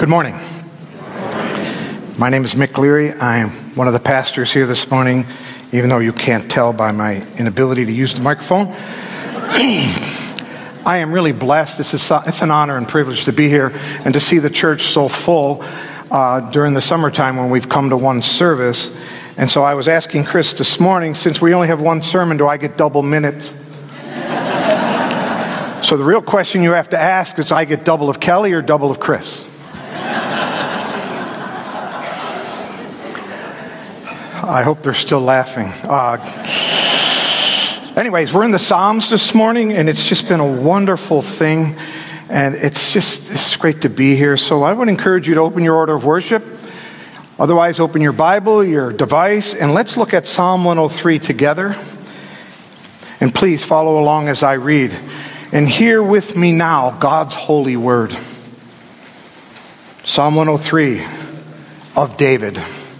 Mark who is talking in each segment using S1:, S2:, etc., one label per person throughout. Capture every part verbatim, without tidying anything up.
S1: Good morning. My name is Mick Leary. I am one of the pastors here this morning, even though you can't tell by my inability to use the microphone. I am really blessed. It's, a, it's an honor and privilege to be here and to see the church so full uh, during the summertime when we've come to one service. And so I was asking Chris this morning, since we only have one sermon, do I get double minutes? So the real question you have to ask is, do I get double of Kelly or double of Chris? I hope they're still laughing. Uh, anyways, we're in the Psalms this morning, and it's just been a wonderful thing, and it's just it's great to be here. So I would encourage you to open your order of worship. Otherwise, open your Bible, your device, and let's look at Psalm one oh three together. And please follow along as I read. And hear with me now God's holy word. Psalm one oh three of David.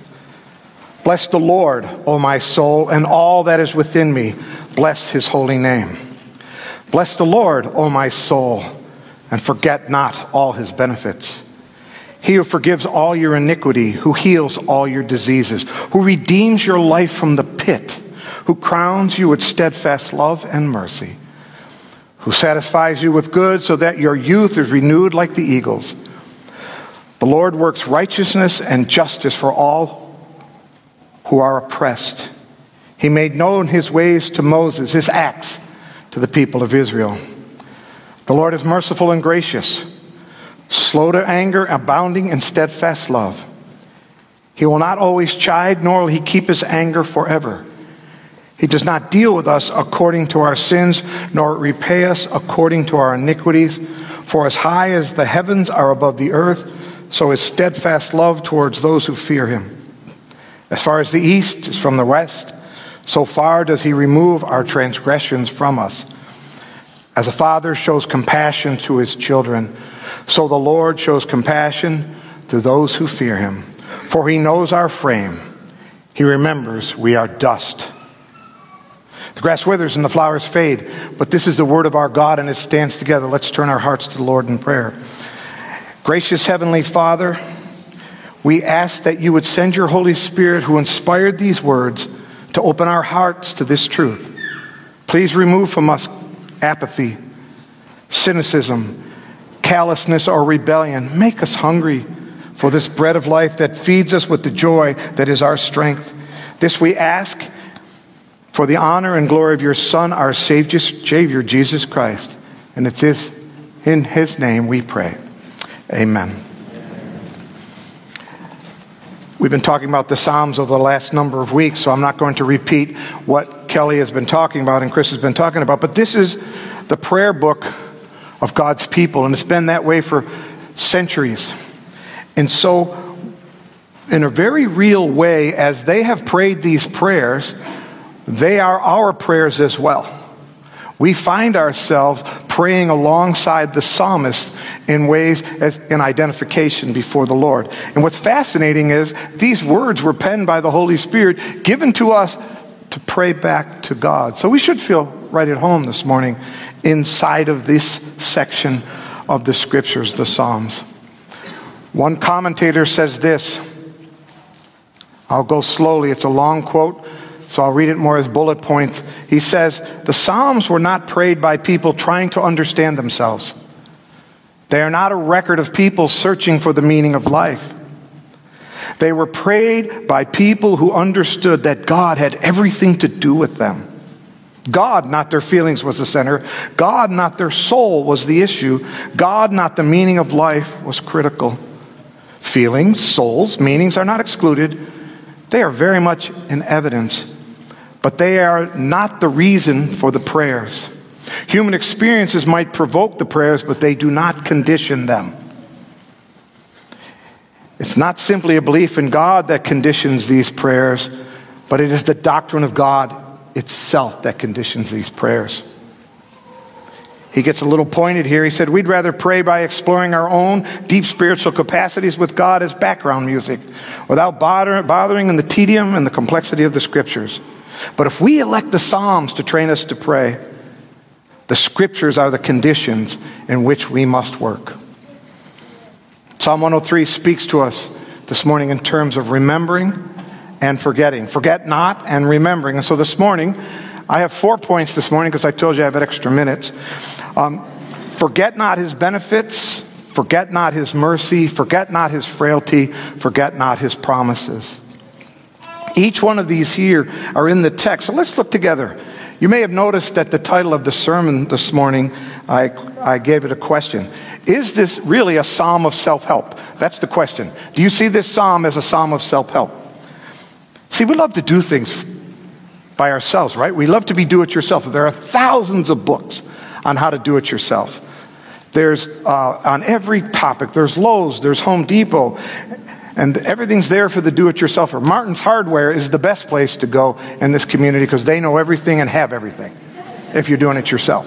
S1: Bless the Lord, O my soul, and all that is within me. Bless his holy name. Bless the Lord, O my soul, and forget not all his benefits. He who forgives all your iniquity, who heals all your diseases, who redeems your life from the pit, who crowns you with steadfast love and mercy, who satisfies you with good so that your youth is renewed like the eagles. The Lord works righteousness and justice for all who are oppressed. He made known his ways to Moses, his acts to the people of Israel. The Lord is merciful and gracious, slow to anger, abounding in steadfast love. He will not always chide, nor will he keep his anger forever. He does not deal with us according to our sins, nor repay us according to our iniquities. For as high as the heavens are above the earth, so is steadfast love towards those who fear him. As far as the east is from the west, so far does he remove our transgressions from us. As a father shows compassion to his children, so the Lord shows compassion to those who fear him. For he knows our frame. He remembers we are dust. The grass withers and the flowers fade, but this is the word of our God, and it stands together. Let's turn our hearts to the Lord in prayer. Gracious Heavenly Father, we ask that you would send your Holy Spirit, who inspired these words, to open our hearts to this truth. Please remove from us apathy, cynicism, callousness, or rebellion. Make us hungry for this bread of life that feeds us with the joy that is our strength. This we ask for the honor and glory of your Son, our Savior, Savior Jesus Christ. And it's his, in his name we pray. Amen. We've been talking about the Psalms over the last number of weeks, so I'm not going to repeat what Kelly has been talking about and Chris has been talking about, but this is the prayer book of God's people, and it's been that way for centuries. And so, in a very real way, as they have prayed these prayers, they are our prayers as well. We find ourselves praying alongside the psalmist in ways as in identification before the Lord. And what's fascinating is these words were penned by the Holy Spirit, given to us to pray back to God. So we should feel right at home this morning inside of this section of the scriptures, the Psalms. One commentator says this. I'll go slowly. It's a long quote, so I'll read it more as bullet points. He says, the Psalms were not prayed by people trying to understand themselves. They are not a record of people searching for the meaning of life. They were prayed by people who understood that God had everything to do with them. God, not their feelings, was the center. God, not their soul, was the issue. God, not the meaning of life, was critical. Feelings, souls, meanings are not excluded. They are very much in evidence. But they are not the reason for the prayers. Human experiences might provoke the prayers, but they do not condition them. It's not simply a belief in God that conditions these prayers, but it is the doctrine of God itself that conditions these prayers. He gets a little pointed here. He said, we'd rather pray by exploring our own deep spiritual capacities with God as background music, without bother, bothering in the tedium and the complexity of the scriptures. But if we elect the Psalms to train us to pray, the scriptures are the conditions in which we must work. Psalm one oh three speaks to us this morning in terms of remembering and forgetting. Forget not and remembering. And so this morning, I have four points this morning because I told you I have extra minutes. Um, forget not his benefits. Forget not his mercy. Forget not his frailty. Forget not his promises. Each one of these here are in the text. So let's look together. You may have noticed that the title of the sermon this morning, I, I gave it a question. Is this really a psalm of self-help? That's the question. Do you see this psalm as a psalm of self-help? See, we love to do things by ourselves, right? We love to be do-it-yourself. There are thousands of books on how to do it yourself. There's uh, on every topic. There's Lowe's, there's Home Depot, and everything's there for the do-it-yourselfer. Martin's Hardware is the best place to go in this community because they know everything and have everything if you're doing it yourself.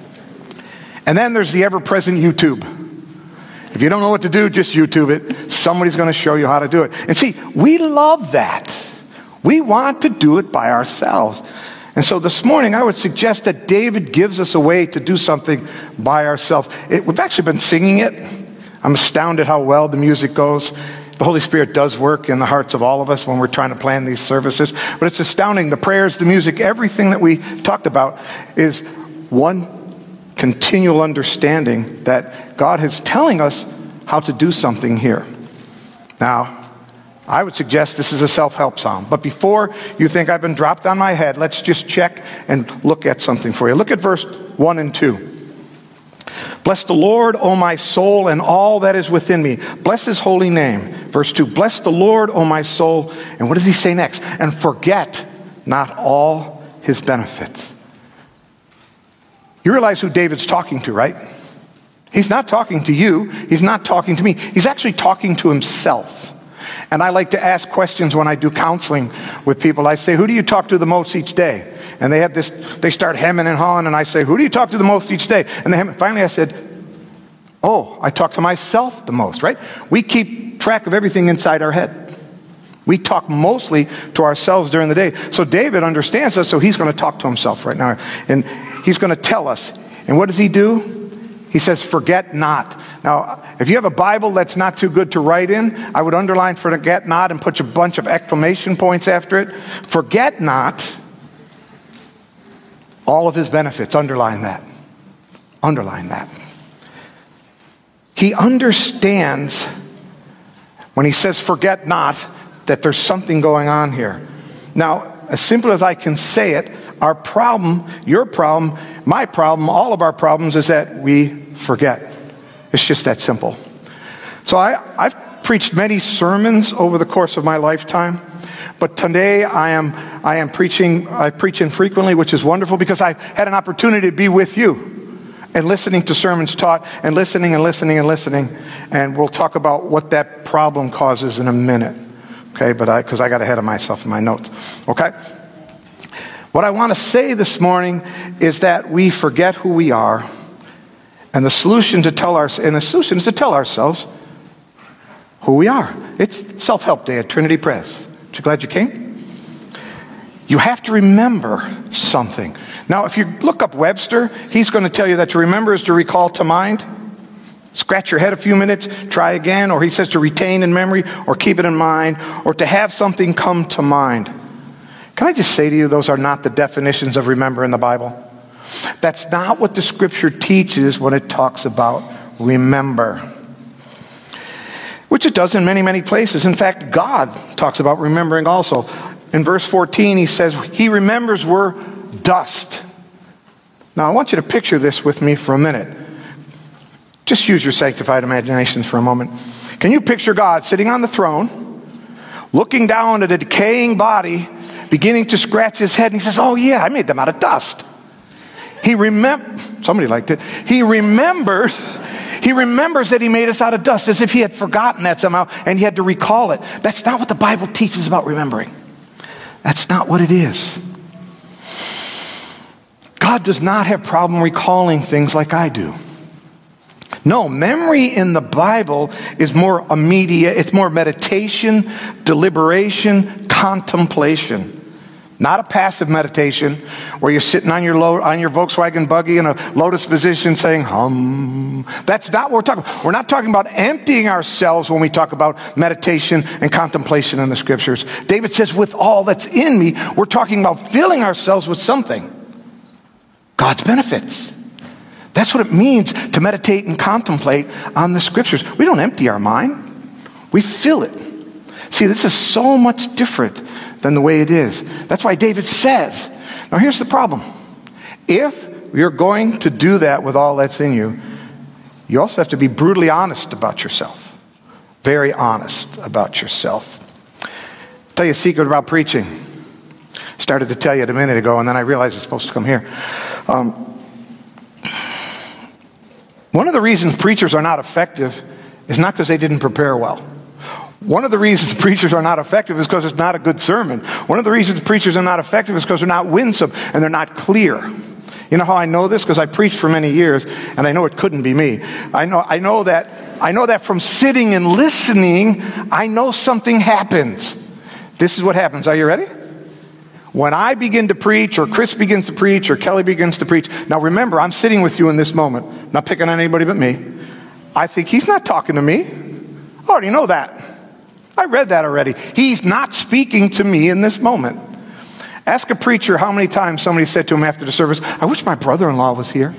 S1: And then there's the ever-present YouTube. If you don't know what to do, just YouTube it. Somebody's going to show you how to do it. And see, we love that. We want to do it by ourselves. And so this morning, I would suggest that David gives us a way to do something by ourselves. It, we've actually been singing it. I'm astounded how well the music goes. The Holy Spirit does work in the hearts of all of us when we're trying to plan these services. But it's astounding. The prayers, the music, everything that we talked about is one continual understanding that God is telling us how to do something here. Now, I would suggest this is a self-help psalm. But before you think I've been dropped on my head, let's just check and look at something for you. Look at verse one and two. Bless the Lord, O my soul, and all that is within me. Bless his holy name. Verse two, bless the Lord, O my soul. And what does he say next? And forget not all his benefits. You realize who David's talking to, right? He's not talking to you. He's not talking to me. He's actually talking to himself. And I like to ask questions when I do counseling with people. I say, who do you talk to the most each day? And they have this, they start hemming and hawing, and I say, who do you talk to the most each day? And they hem- finally I said, oh, I talk to myself the most, right? We keep track of everything inside our head. We talk mostly to ourselves during the day. So David understands us, so he's going to talk to himself right now. And he's going to tell us. And what does he do? He says, forget not. Now, if you have a Bible that's not too good to write in, I would underline forget not and put a bunch of exclamation points after it. Forget not all of his benefits. Underline that. Underline that. He understands when he says forget not that there's something going on here. Now, as simple as I can say it, our problem, your problem, my problem, all of our problems is that we forget. It's just that simple. So I, I've preached many sermons over the course of my lifetime, but today I am I am preaching, I preach infrequently, which is wonderful because I've had an opportunity to be with you and listening to sermons taught and listening and listening and listening. And we'll talk about what that problem causes in a minute. Okay, but I, because I got ahead of myself in my notes. Okay? What I want to say this morning is that we forget who we are, and the solution to tell our and the solution is to tell ourselves who we are. It's Self-Help Day at Trinity Press. Aren't you glad you came? You have to remember something. Now, if you look up Webster, he's going to tell you that to remember is to recall to mind. Scratch your head a few minutes, try again, or he says to retain in memory, or keep it in mind, or to have something come to mind. Can I just say to you, those are not the definitions of remember in the Bible. That's not what the Scripture teaches when it talks about remember. Which it does in many, many places. In fact, God talks about remembering also. In verse fourteen, he says, he remembers we're dust. Now, I want you to picture this with me for a minute. Just use your sanctified imaginations for a moment. Can you picture God sitting on the throne, looking down at a decaying body, beginning to scratch his head, and he says, oh yeah, I made them out of dust. He remem- somebody liked it. He remembers, he remembers that he made us out of dust, as if he had forgotten that somehow, and he had to recall it. That's not what the Bible teaches about remembering. That's not what it is. God does not have problem recalling things like I do. No, memory in the Bible is more immediate. It's more meditation, deliberation, contemplation. Not a passive meditation where you're sitting on your lo- on your Volkswagen buggy in a lotus position saying, hum. That's not what we're talking about. We're not talking about emptying ourselves when we talk about meditation and contemplation in the scriptures. David says, with all that's in me, we're talking about filling ourselves with something. God's benefits. That's what it means to meditate and contemplate on the scriptures. We don't empty our mind. We fill it. See, this is so much different than the way it is. That's why David says, now here's the problem. If you're going to do that with all that's in you, you also have to be brutally honest about yourself. Very honest about yourself. I'll tell you a secret about preaching. I started to tell you it a minute ago, and then I realized it's supposed to come here. Um, one of the reasons preachers are not effective is not because they didn't prepare well. One of the reasons preachers are not effective is because it's not a good sermon. One of the reasons preachers are not effective is because they're not winsome and they're not clear. You know how I know this? Because I preached for many years, and I know it couldn't be me. I know, I know that, I know that from sitting and listening, I know something happens. This is what happens. Are you ready? When I begin to preach, or Chris begins to preach, or Kelly begins to preach. Now remember, I'm sitting with you in this moment, not picking on anybody but me. I think he's not talking to me. I already know that. I read that already. He's not speaking to me in this moment. Ask a preacher how many times somebody said to him after the service, I wish my brother-in-law was here.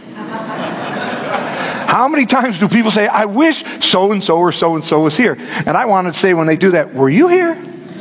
S1: How many times do people say, I wish so-and-so or so-and-so was here? And I want to say when they do that, were you here?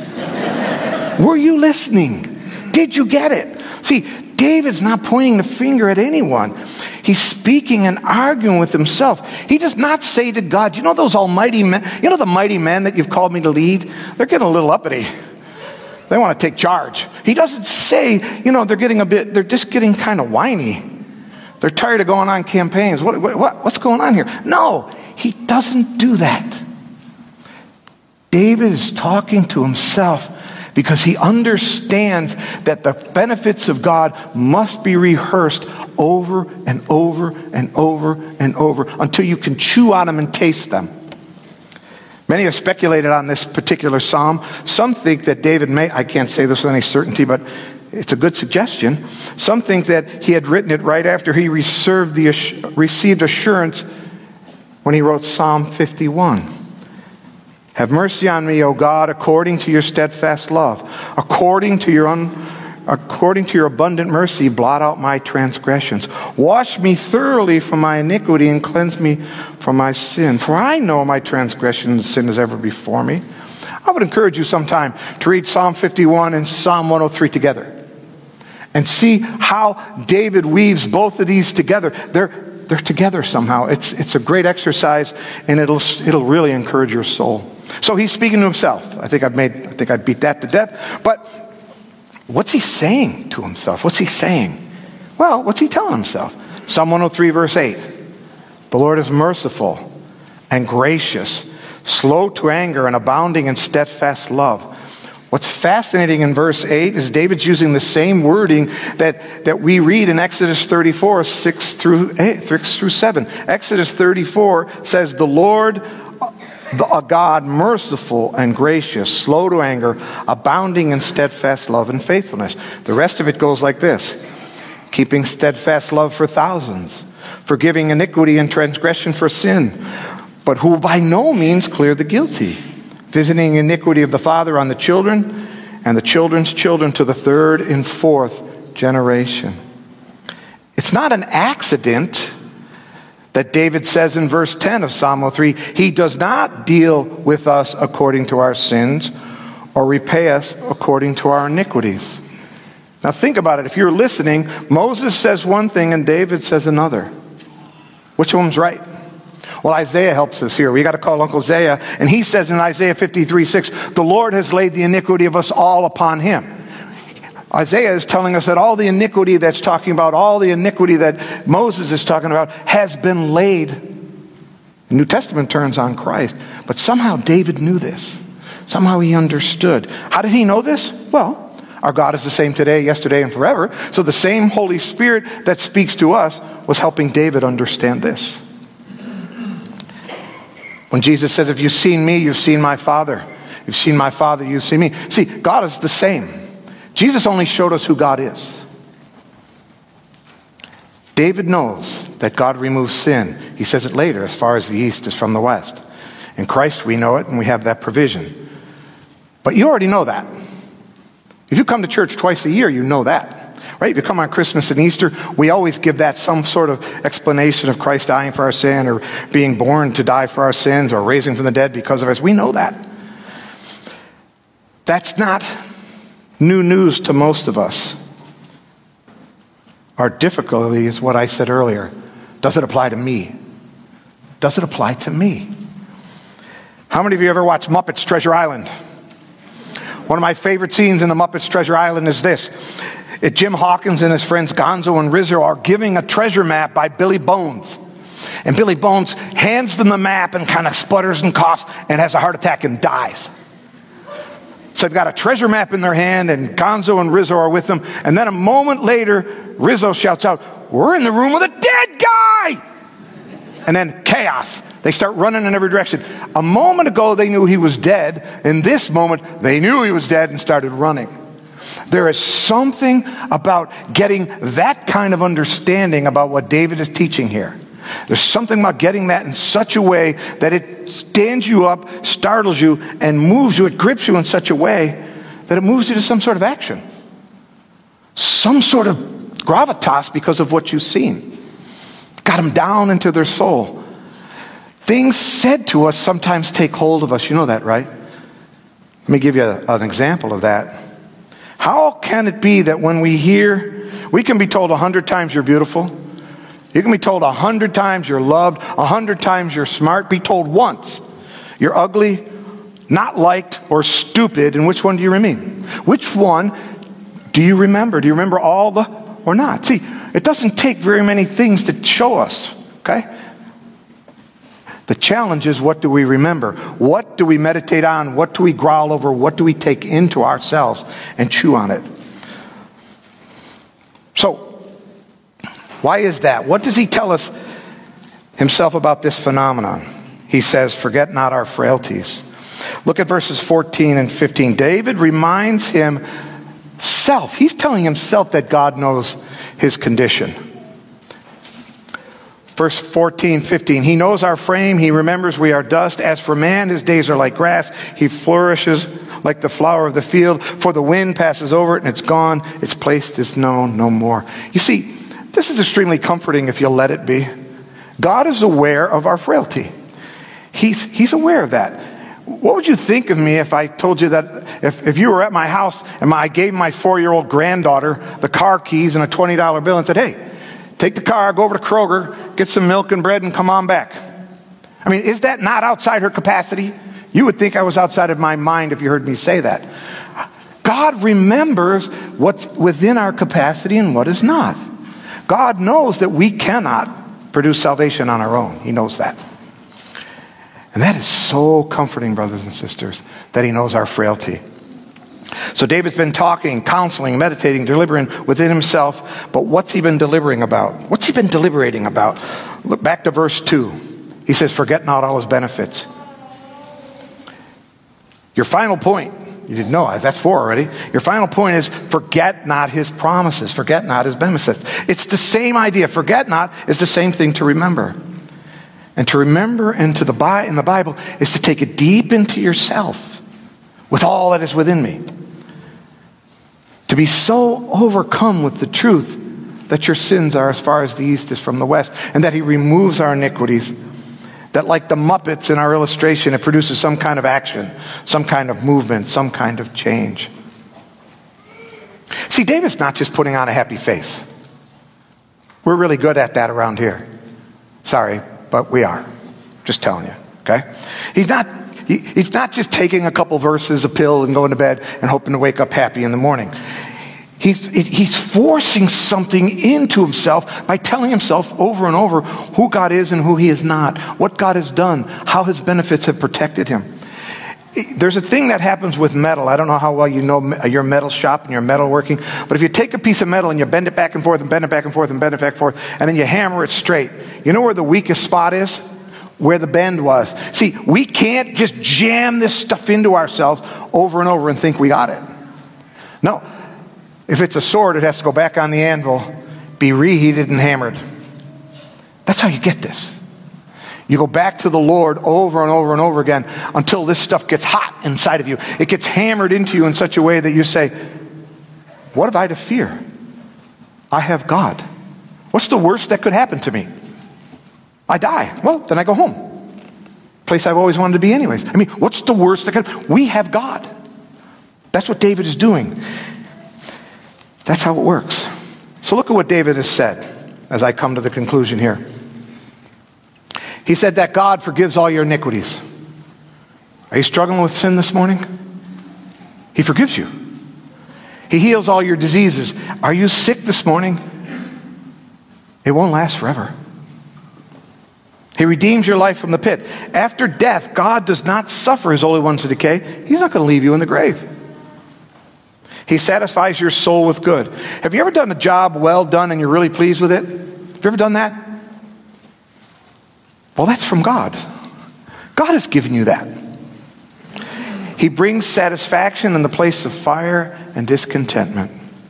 S1: Were you listening? Did you get it? See, David's not pointing the finger at anyone. He's speaking and arguing with himself. He does not say to God, you know those almighty men, you know the mighty men that you've called me to lead? They're getting a little uppity. They want to take charge. He doesn't say, you know, they're getting a bit, they're just getting kind of whiny. They're tired of going on campaigns. What, what, what's going on here? No, he doesn't do that. David is talking to himself because he understands that the benefits of God must be rehearsed over and over and over and over until you can chew on them and taste them. Many have speculated on this particular psalm. Some think that David may, I can't say this with any certainty, but it's a good suggestion. Some think that he had written it right after he received, the, received assurance when he wrote Psalm fifty-one. Have mercy on me, O God, according to your steadfast love. According to your un, according to your abundant mercy, blot out my transgressions. Wash me thoroughly from my iniquity and cleanse me from my sin. For I know my transgression and sin is ever before me. I would encourage you sometime to read Psalm fifty-one and Psalm one oh three together and see how David weaves both of these together. They're they're together somehow. It's it's a great exercise, and it'll it'll really encourage your soul. So he's speaking to himself. I think I've made, I think I beat that to death. But what's he saying to himself? What's he saying? Well, what's he telling himself? Psalm one oh three, verse eight. The Lord is merciful and gracious, slow to anger and abounding in steadfast love. What's fascinating in verse eight is David's using the same wording that, that we read in Exodus thirty-four, six through eight, six through seven. Exodus thirty-four says, the Lord, a God merciful and gracious, slow to anger, abounding in steadfast love and faithfulness. The rest of it goes like this. Keeping steadfast love for thousands, forgiving iniquity and transgression for sin, but who by no means clear the guilty, visiting iniquity of the father on the children and the children's children to the third and fourth generation. It's not an accident that David says in verse ten of Psalm one oh three, he does not deal with us according to our sins or repay us according to our iniquities. Now think about it. If you're listening, Moses says one thing and David says another. Which one's right? Well, Isaiah helps us here. We got to call Uncle Isaiah, and he says in Isaiah fifty-three, six, the Lord has laid the iniquity of us all upon him. Isaiah is telling us that all the iniquity that's talking about, all the iniquity that Moses is talking about, has been laid. The New Testament turns on Christ. But somehow David knew this. Somehow he understood. How did he know this? Well, our God is the same today, yesterday, and forever. So the same Holy Spirit that speaks to us was helping David understand this. When Jesus says, if you've seen me, you've seen my Father. You've seen my Father, you've seen me. See, God is the same. Jesus only showed us who God is. David knows that God removes sin. He says it later, as far as the east is from the west. In Christ we know it, and we have that provision. But you already know that. If you come to church twice a year, you know that. Right? If you come on Christmas and Easter, we always give that some sort of explanation of Christ dying for our sin, or being born to die for our sins, or raising from the dead because of us. We know that. That's not new news to most of us. Our difficulty is what I said earlier. Does it apply to me? Does it apply to me? How many of you ever watched Muppets Treasure Island? One of my favorite scenes in the Muppets Treasure Island is this. It, Jim Hawkins and his friends Gonzo and Rizzo are giving a treasure map by Billy Bones. And Billy Bones hands them the map and kind of sputters and coughs and has a heart attack and dies. So they've got a treasure map in their hand, and Gonzo and Rizzo are with them. And then a moment later, Rizzo shouts out, "We're in the room with a dead guy!" And then chaos. They start running in every direction. A moment ago, they knew he was dead. In this moment, they knew he was dead and started running. There is something about getting that kind of understanding about what David is teaching here. There's something about getting that in such a way that it stands you up, startles you, and moves you. It grips you in such a way that it moves you to some sort of action. Some sort of gravitas because of what you've seen. Got them down into their soul. Things said to us sometimes take hold of us. You know that, right? Let me give you a, an example of that. How can it be that when we hear, we can be told a hundred times you're beautiful. You can be told a hundred times you're loved, a hundred times you're smart. Be told once you're ugly, not liked, or stupid. And which one do you remain? Which one do you remember? Do you remember all the, or not? See, it doesn't take very many things to show us, okay? The challenge is, what do we remember? What do we meditate on? What do we growl over? What do we take into ourselves and chew on it? So, why is that? What does he tell us himself about this phenomenon? He says, forget not our frailties. Look at verses fourteen and fifteen. David reminds himself. He's telling himself that God knows his condition. Verse fourteen, fifteen. He knows our frame. He remembers we are dust. As for man, his days are like grass. He flourishes like the flower of the field. For the wind passes over it and it's gone. Its place is known no more. You see, this is extremely comforting if you'll let it be. God is aware of our frailty. He's, he's aware of that. What would you think of me if I told you that if, if you were at my house and my, I gave my four-year-old granddaughter the car keys and a twenty dollar bill and said, hey, take the car, go over to Kroger, get some milk and bread and come on back. I mean, is that not outside her capacity? You would think I was outside of my mind if you heard me say that. God remembers what's within our capacity and what is not. God knows that we cannot produce salvation on our own. He knows that. And that is so comforting, brothers and sisters, that he knows our frailty. So David's been talking, counseling, meditating, deliberating within himself. But what's he been deliberating about? What's he been deliberating about? Look back to verse two. He says, forget not all his benefits. Your final point, you didn't know, that's four already. Your final point is, forget not his promises. Forget not his benefits. It's the same idea. Forget not is the same thing to remember. And to remember into the Bi- in the Bible is to take it deep into yourself with all that is within me. To be so overcome with the truth that your sins are as far as the east is from the west, and that he removes our iniquities, that like the Muppets in our illustration, it produces some kind of action, some kind of movement, some kind of change. See, David's not just putting on a happy face. We're really good at that around here. Sorry, but we are. Just telling you, okay? He's not, he, he's not just taking a couple verses, a pill, and going to bed and hoping to wake up happy in the morning. He's, he's forcing something into himself by telling himself over and over who God is and who he is not, what God has done, how his benefits have protected him. There's a thing that happens with metal. I don't know how well you know your metal shop and your metalworking, but if you take a piece of metal and you bend it back and forth and bend it back and forth and bend it back and forth, and then you hammer it straight, you know where the weakest spot is? Where the bend was. See, we can't just jam this stuff into ourselves over and over and think we got it. No. If it's a sword, it has to go back on the anvil, be reheated and hammered. That's how you get this. You go back to the Lord over and over and over again until this stuff gets hot inside of you. It gets hammered into you in such a way that you say, what have I to fear? I have God. What's the worst that could happen to me? I die. Well, then I go home. Place I've always wanted to be anyways. I mean, what's the worst that could... We have God. That's what David is doing. That's how it works. So look at what David has said as I come to the conclusion here. He said that God forgives all your iniquities. Are you struggling with sin this morning? He forgives you. He heals all your diseases. Are you sick this morning? It won't last forever. He redeems your life from the pit. After death, God does not suffer his holy ones to decay. He's not going to leave you in the grave. He satisfies your soul with good. Have you ever done a job well done and you're really pleased with it? Have you ever done that? Well, that's from God. God has given you that. He brings satisfaction in the place of fire and discontentment.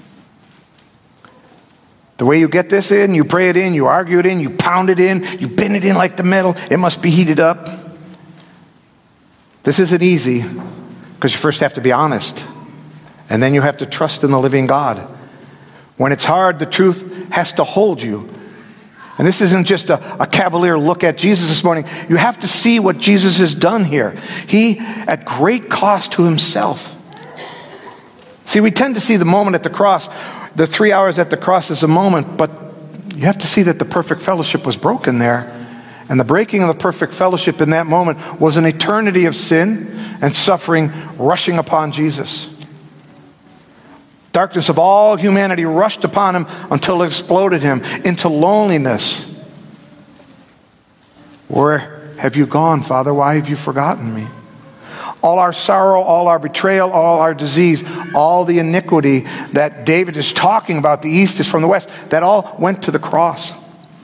S1: The way you get this in, you pray it in, you argue it in, you pound it in, you bend it in like the metal, it must be heated up. This isn't easy because you first have to be honest. And then you have to trust in the living God. When it's hard, the truth has to hold you. And this isn't just a, a cavalier look at Jesus this morning. You have to see what Jesus has done here. He, at great cost to himself. See, we tend to see the moment at the cross, the three hours at the cross is a moment, but you have to see that the perfect fellowship was broken there. And the breaking of the perfect fellowship in that moment was an eternity of sin and suffering rushing upon Jesus. Darkness of all humanity rushed upon him until it exploded him into loneliness. Where have you gone, Father? Why have you forgotten me? All our sorrow, all our betrayal, all our disease, all the iniquity that David is talking about, the east is from the west, that all went to the cross.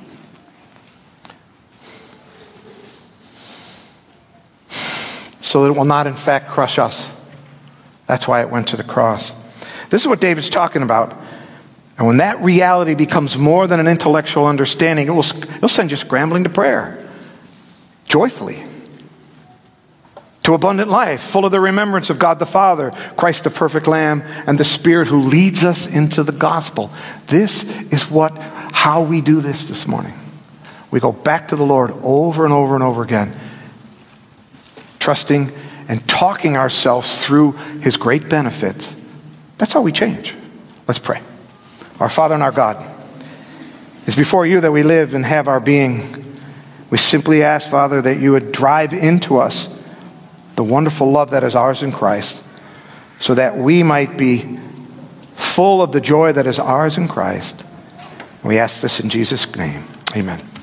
S1: So that it will not in fact crush us. That's why it went to the cross. This is what David's talking about. And when that reality becomes more than an intellectual understanding, it will, it'll send you scrambling to prayer. Joyfully. To abundant life, full of the remembrance of God the Father, Christ the perfect Lamb, and the Spirit who leads us into the gospel. This is what, how we do this this morning. We go back to the Lord over and over and over again, trusting and talking ourselves through his great benefits. That's how we change. Let's pray. Our Father and our God, it's before you that we live and have our being. We simply ask, Father, that you would drive into us the wonderful love that is ours in Christ, so that we might be full of the joy that is ours in Christ. We ask this in Jesus' name. Amen.